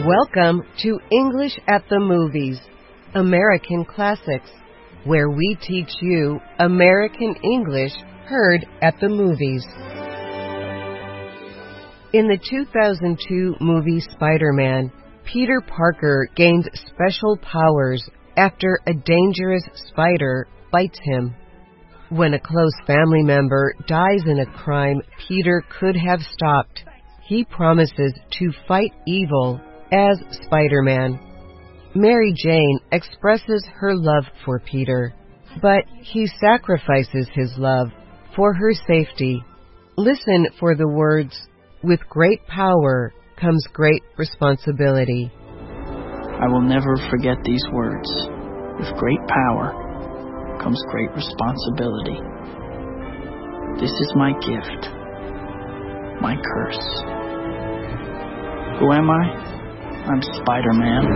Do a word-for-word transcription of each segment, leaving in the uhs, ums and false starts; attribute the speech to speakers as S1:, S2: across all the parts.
S1: Welcome to English at the Movies, American Classics, where we teach you American English heard at the movies. In the two thousand two movie Spider-Man, Peter Parker gains special powers after a dangerous spider bites him. When a close family member dies in a crime Peter could have stopped, he promises to fight evil as Spider-Man. Mary Jane expresses her love for Peter, but he sacrifices his love for her safety. Listen for the words, "With great power comes great responsibility."
S2: I will never forget these words. With great power comes great responsibility. This is my gift, my curse. Who am I? I'm Spider-Man.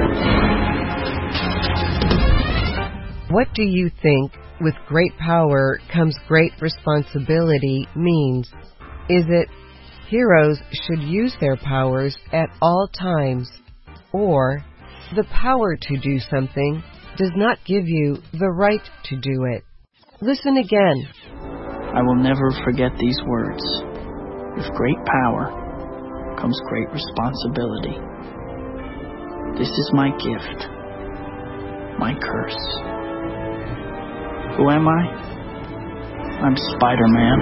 S1: What do you think "with great power comes great responsibility" means? Is it heroes should use their powers at all times, or the power to do something does not give you the right to do it? Listen again.
S2: I will never forget these words. With great power comes great responsibility. This is my gift, my curse. Who am I? I'm Spider-Man.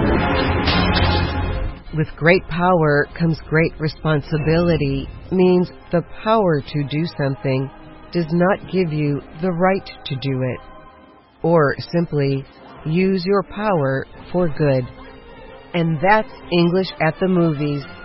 S1: With great power comes great responsibility means the power to do something does not give you the right to do it, or simply use your power for good. And that's English at the Movies.